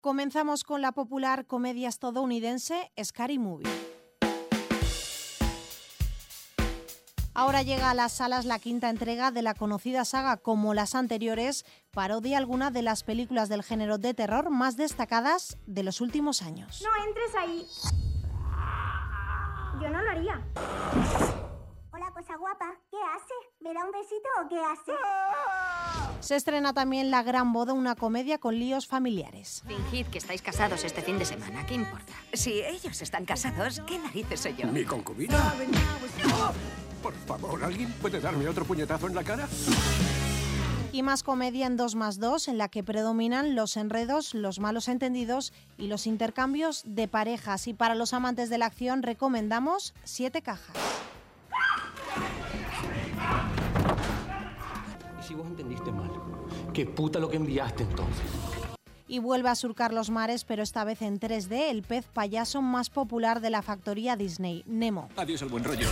Comenzamos con la popular comedia estadounidense Scary Movie. Ahora llega a las salas la quinta entrega de la conocida saga. Como las anteriores, parodia algunas de las películas del género de terror más destacadas de los últimos años. No entres ahí. Yo no lo haría. Hola, cosa guapa. ¿Qué hace? ¿Me da un besito o qué hace? Se estrena también La Gran Boda, una comedia con líos familiares. Fingid que estáis casados este fin de semana, ¿qué importa? Si ellos están casados, ¿qué narices soy yo? ¿Mi concubina? Por favor, ¿alguien puede darme otro puñetazo en la cara? Y más comedia en 2+2, en la que predominan los enredos, los malos entendidos y los intercambios de parejas. Y para los amantes de la acción recomendamos 7 cajas. ¿Y si vos entendiste mal? ¿Qué puta lo que enviaste entonces? Y vuelve a surcar los mares, pero esta vez en 3D, el pez payaso más popular de la factoría Disney, Nemo. Adiós al buen rollo.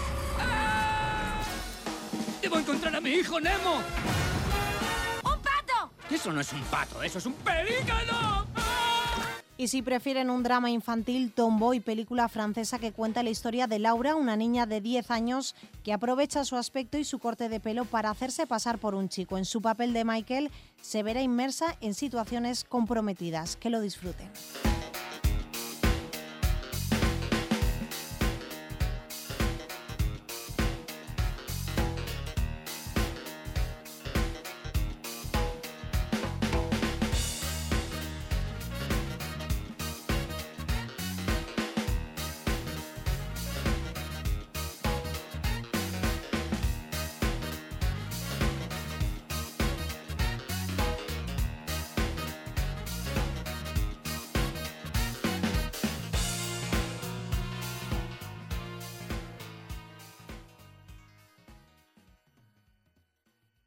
¡Debo encontrar a mi hijo Nemo! ¡Un pato! Eso no es un pato, eso es un pelícano. Y si prefieren un drama infantil, Tomboy, película francesa que cuenta la historia de Laura, una niña de 10 años que aprovecha su aspecto y su corte de pelo para hacerse pasar por un chico. En su papel de Michael se verá inmersa en situaciones comprometidas. Que lo disfruten.